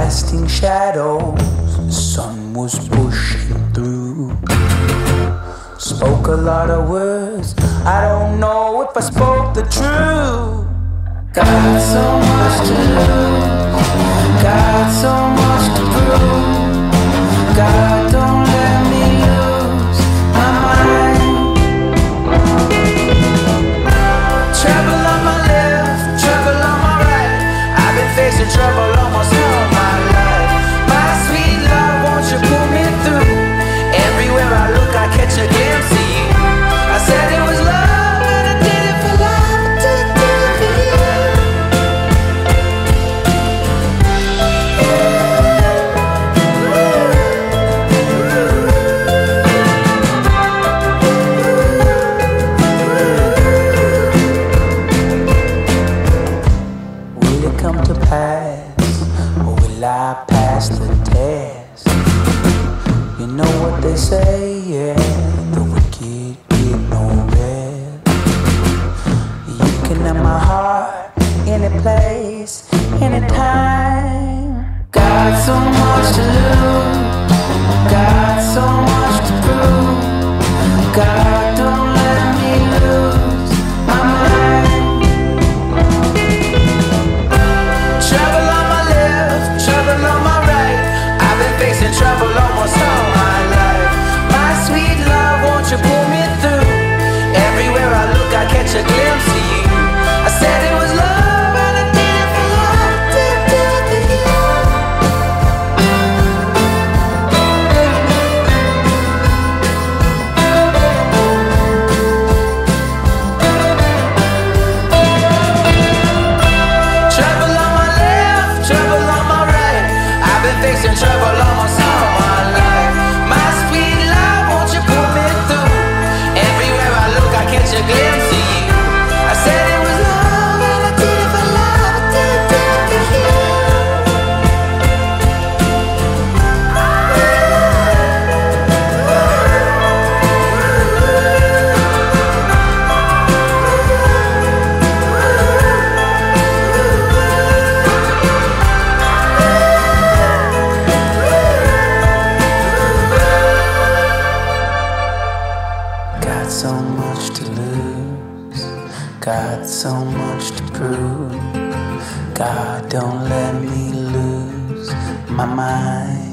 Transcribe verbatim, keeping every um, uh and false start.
casting shadows, the sun was pushing through. Spoke a lot of words, I don't know if I spoke the truth. Got so much to lose, got so much to prove. God, don't let me lose my mind. Trouble on my left, trouble on my right. I've been facing trouble almost all my life. My sweet love, won't you pull me through? Everywhere I look, I catch a glimpse of you. I said it was love, and I did it for love, I did it, did it for you. Will it come to pass, or will I pass the test? You know what they say, yeah, the wicked get no rest. You can have my heart, any place, anytime. Got so much to lose, got so much to prove. God, don't let me lose my mind. Trouble on my left, trouble on my right. I've been facing trouble almost all my life. My sweet love, won't you pull me through? Everywhere I look, I catch a glimpse of you. I said it was love, and I did it for love, did it, did it for you. Trouble on my left, trouble on my right. I've been facing trouble almost all my life. My sweet love, won't you pull me through? Everywhere I look, I catch a glimpse of you. I said it was love, and I did it for love, I did it, did it for you. Got so much to lose, got so much to prove. God, don't let me lose my mind.